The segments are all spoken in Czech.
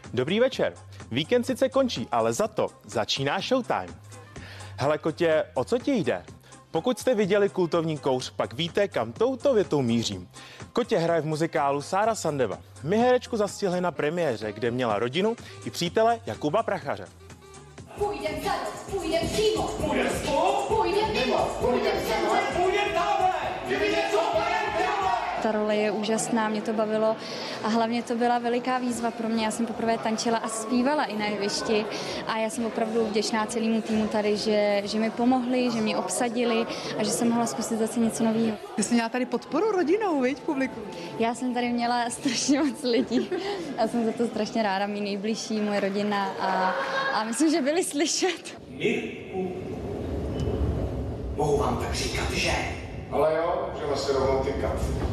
Dobrý večer. Víkend sice končí, ale za to začíná showtime. Hele Kotě, o co ti jde? Pokud jste viděli kultovní Kouř, pak víte, kam touto větou mířím. Kotě hraje v muzikálu Sára Sandeva. My herečku zastihli na premiéře, kde měla rodinu i přítele Jakuba Prachaře. Půjdem za půjdem přímo, půjdem spolu, půjdem mimo, půjdem semhle, půjdem tamhle, kdyby něco Ta role je úžasná, mě to bavilo a hlavně to byla veliká výzva pro mě. Já jsem poprvé tančila a zpívala i na jevišti a já jsem opravdu vděčná celému týmu tady, že mi pomohli, že mě obsadili a že jsem mohla zkusit zase něco nového. Ty jsi měla tady podporu rodinou, viď, publiku? Já jsem tady měla strašně moc lidí a jsem za to strašně ráda, mý nejbližší, moje rodina a myslím, že byli slyšet. Mirku, mohu vám tak říkat, že? Ale jo, můžeme se rovnou tykat.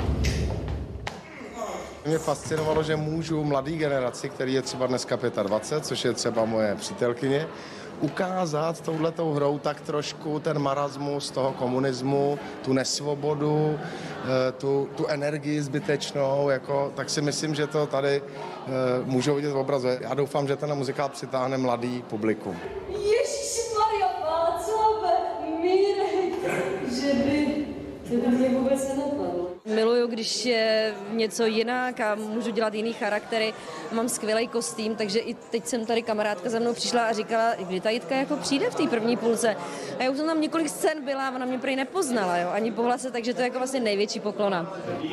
Mě fascinovalo, že můžu mladý generaci, který je třeba dneska 25, což je třeba moje přítelkyně, ukázat touhletou hrou tak trošku ten marasmus toho komunismu, tu nesvobodu, tu energii zbytečnou, tak si myslím, že to tady můžou vidět v obraze. Já doufám, že ten muzikál přitáhne mladý publikum. Ježišmarja, Václave, Mírek, že by to mě vůbec nenapadlo. Miluju, když je něco jinak a můžu dělat jiný charaktery. Mám skvělý kostým, takže i teď jsem tady kamarádka za mnou přišla a říkala, kdy ta Jitka jako přijde v té první půlce. A já už jsem tam několik scén byla a ona mě prý nepoznala, jo, ani po hlase, takže to je jako vlastně největší poklona.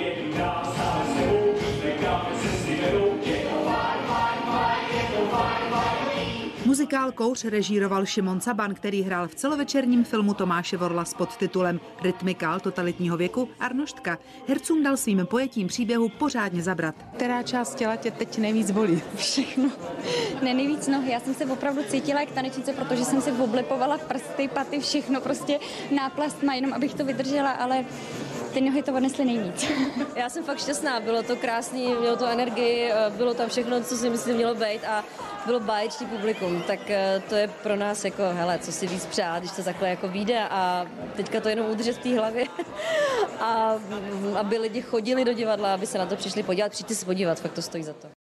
Muzikál Kouř režíroval Šimon Caban, který hrál v celovečerním filmu Tomáše Vorla s podtitulem Rytmikál totalitního věku Arnoštka. Hercům dal svým pojetím příběhu pořádně zabrat. Která část těla tě teď nejvíc bolí? Všechno. Ne, nejvíc nohy. Já jsem se opravdu cítila jak tanečnice, protože jsem si oblipovala prsty, paty, všechno prostě náplastma, jenom abych to vydržela, ale ty nohy to odnesly nejvíc. Já jsem fakt šťastná, bylo to krásný, mělo to energii, bylo tam všechno, co si myslím mělo být a bylo báječný publikum, tak to je pro nás jako, hele, co si víc přát, když to takhle jako vyjde a teďka to jenom udržet v té hlavě a aby lidi chodili do divadla, aby se na to přišli podívat, přijďte se podívat, fakt to stojí za to.